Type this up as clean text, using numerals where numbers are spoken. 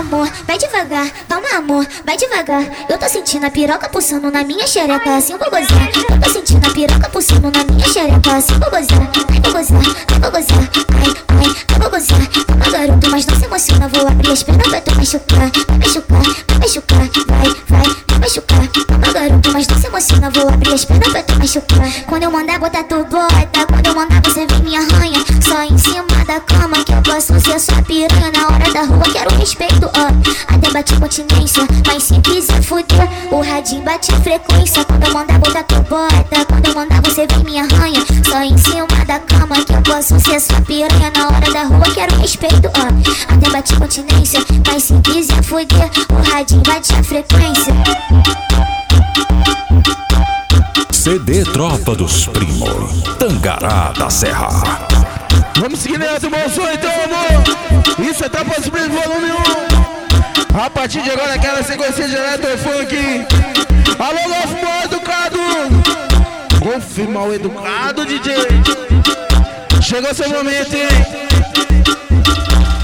amor, vai devagar. Calma, amor, vai devagar. Eu tô sentindo a piroca pulsando na minha xereca, assim eu vou gozar. Eu tô sentindo a piroca pulsando na minha xereca, assim eu vou gozar. Vou gozar, vou gozar. Ai, ai, eu vou gozar. Calma, garoto, mas não se emociona. Vou abrir as pernas pra tu machucar. Vai machucar, vai machucar. Vai, vai, vai machucar. Calma, garoto, mas não se emociona. Vou abrir as pernas pra tu machucar. Quando eu mandar botar tu bota, quando eu mandar você vir me arranha. Só em cima da cama que eu posso ser sua piranha. Na hora da rua quero respeito, ó. Até bate continência, mas se quiser fuder, o radinho bate frequência. Quando eu mandar botar tu bota, quando eu mandar você vir me arranha. Só em cima da cama que eu posso ser sua piranha. Na hora da rua quero respeito, ó. Até bate continência, mas se quiser fuder, o radinho bate a frequência. CD Tropa dos Primos, Tangará da Serra. Vamos seguir nessa, bom som então, amor. Isso é Tropa dos Primos volume 1. A partir de agora, aquela sequência de eletrofunk. Alô, Golf Mal Educado. Golf Mal Educado, DJ. Chegou seu momento, hein?